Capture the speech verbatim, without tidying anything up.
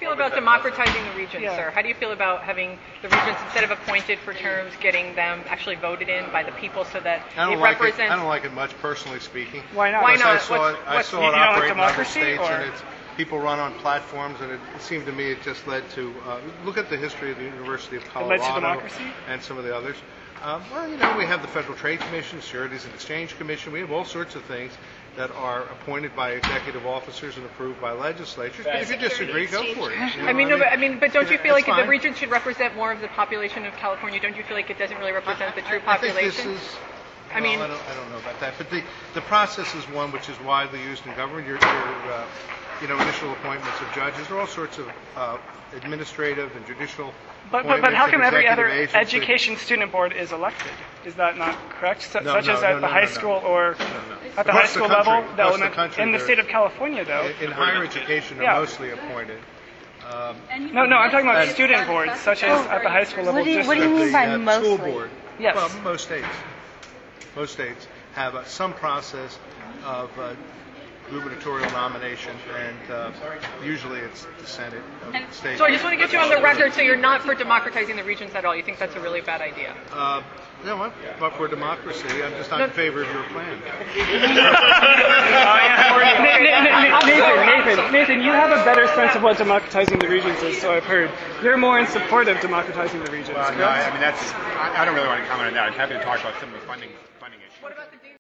feel about democratizing the regions, Yeah. sir? How do you feel about having the regions, instead of appointed for terms, getting them actually voted in by the people so that I don't it like represents... it. I don't like it much, personally speaking. Why not? Why Because not? I saw What's- it. I what's- saw you it don't like operate in other democracy, states, or- and it's people run on platforms, and it, it seemed to me it just led to uh, look at the history of the University of led to Colorado democracy? and some of the others. Um, well, you know, we have the Federal Trade Commission, Securities and Exchange Commission. We have all sorts of things that are appointed by executive officers and approved by legislatures. But if you disagree, go for it. You know, I mean, no, but I mean, but don't you feel like that's the fine. region should represent more of the population of California? Don't you feel like it doesn't really represent the true I think population? this is, I well, mean- I don't, I don't know about that, but the, the process is one which is widely used in government. Your, your uh, you know, initial appointments of judges. There are all sorts of uh, administrative and judicial. But, but, but how come every other agency? education student board is elected? Is that not correct? Su- No, Such no, as no, at no, the no, high no. school or No, no. at the Across high the school country, level, the across the element, country, in the there- state of California, though. In, in higher education, are Yeah. mostly appointed. Um, No, no, I'm talking about And- student boards, such as at the high school level. What do you- just- what do you at mean the, by uh, mostly? School board. Yes. Well, most states. Most states have uh, some process of uh, gubernatorial nomination, and uh, usually it's the Senate of the state. So I just want to get you on the record, so you're not for democratizing the regions at all. You think that's a really bad idea? Uh, no, I'm not for democracy. I'm just not in favor of your plan. Nathan, Nathan, Nathan, you have a better sense of what democratizing the regions is, so I've heard. You're more in support of democratizing the regions, Well, correct? no, I, I mean, that's, I, I don't really want to comment on that. I'm happy to talk about some of the funding, funding issues. What about the